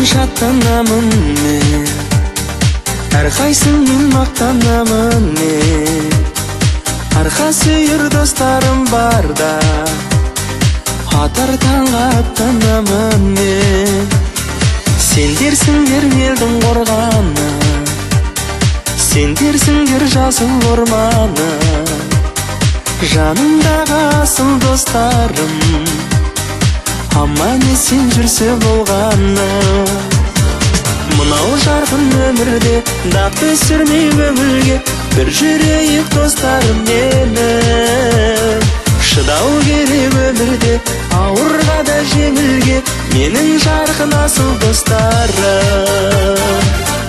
шаттанамын мен, әрқайсыңмен мақтанамын мен. Арқа сүйер достарым барда, атар таңға аттанамын мен. Сендерсіңдер елдің қорғаны, сендерсіңдер жасыл орманы, жанымдағы асыл достарым, аман есен жүрсе болғаны. Мынау жарқын өмірде дақ түсірмей көңілге, бір жүрейік достарым менің. Шыдау керек өмірде, ауырға да жеңілге, менің жарқын асыл достарым.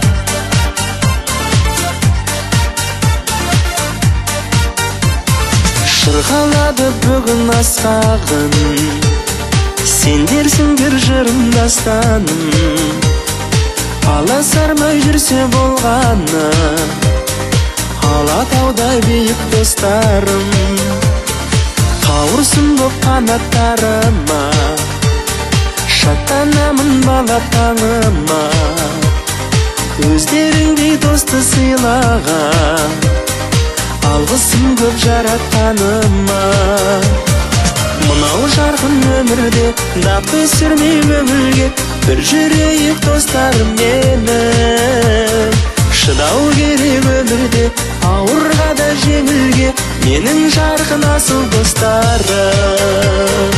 Шырқалады бүгін асқағын, сендерсіңдер жырым дастаным. Аласармай жүрсе болғаны, алатаудай биік достарым. Қауырсын боп қанаттарыма, шаттанамын бала таңыма. Өздеріңдей досты сыйлаған, алғысым көп жаратқаныма. Мынау жарқын өмірде дақ түсірмей көңілге, бір жүрейік достарым менің. Шыдау керек өмірде, ауырға да жеңілге, менің жарқын асыл достарым.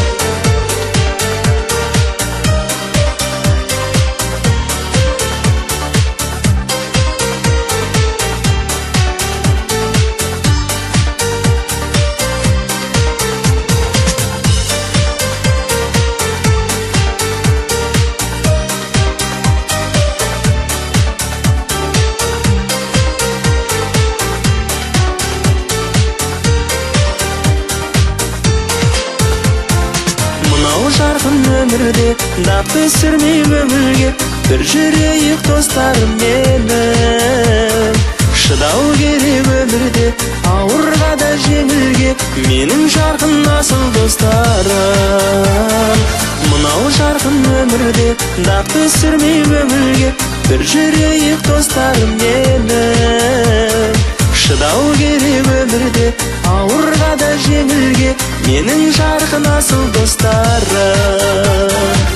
Жарқын өмірде дақ түсірмей көңілге, бір жүрейік достарым менің. Шыдау керек өмірде, ауырға да жеңілге, менің жарқын асыл достарым. Мынау жарқын өмірде дақ түсірмей көңілге, бір жүрейік достарым менің. Шыдау керек өмірде, ауырға да жеңілге, менің жарқын асыл достарым.